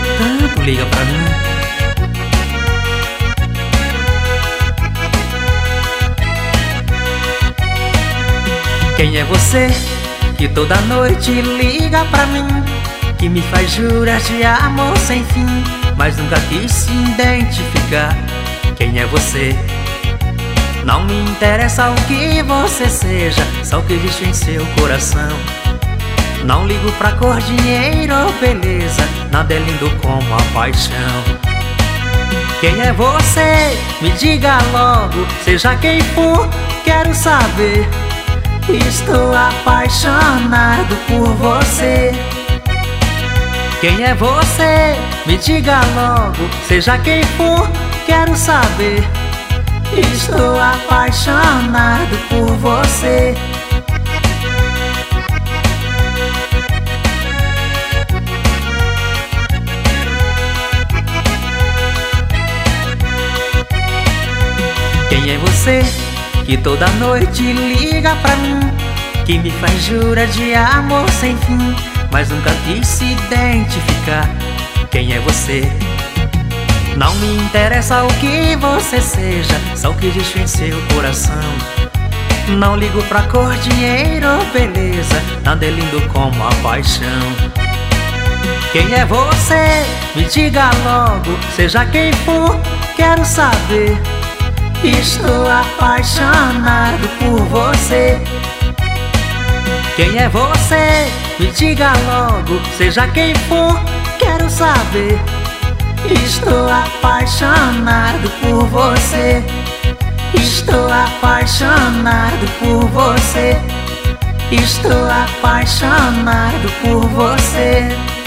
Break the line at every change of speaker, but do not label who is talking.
tanto, liga pra mim. Quem é você que toda noite liga pra mim, que me faz jurar de amor sem fim, mas nunca quis se identificar? Quem é você? Não me interessa o que você seja, só o que existe em seu coração. Não ligo pra cor, dinheiro ou beleza, nada é lindo como a paixão. Quem é você? Me diga logo, seja quem for, quero saber. Estou apaixonado por você. Quem é você? Me diga logo, seja quem for, quero saber. Estou apaixonado por você. Quem é você que toda noite liga pra mim, que me faz jurar de amor sem fim, mas nunca quis se identificar? Quem é você? Não me interessa o que você seja, só o que existe em seu coração. Não ligo pra cor, dinheiro ou beleza, nada é lindo como a paixão. Quem é você? Me diga logo, seja quem for, quero saber. Estou apaixonado por você. Quem é você? Me diga logo, seja quem for, quero saber. Estou apaixonado por você. Estou apaixonado por você. Estou apaixonado por você.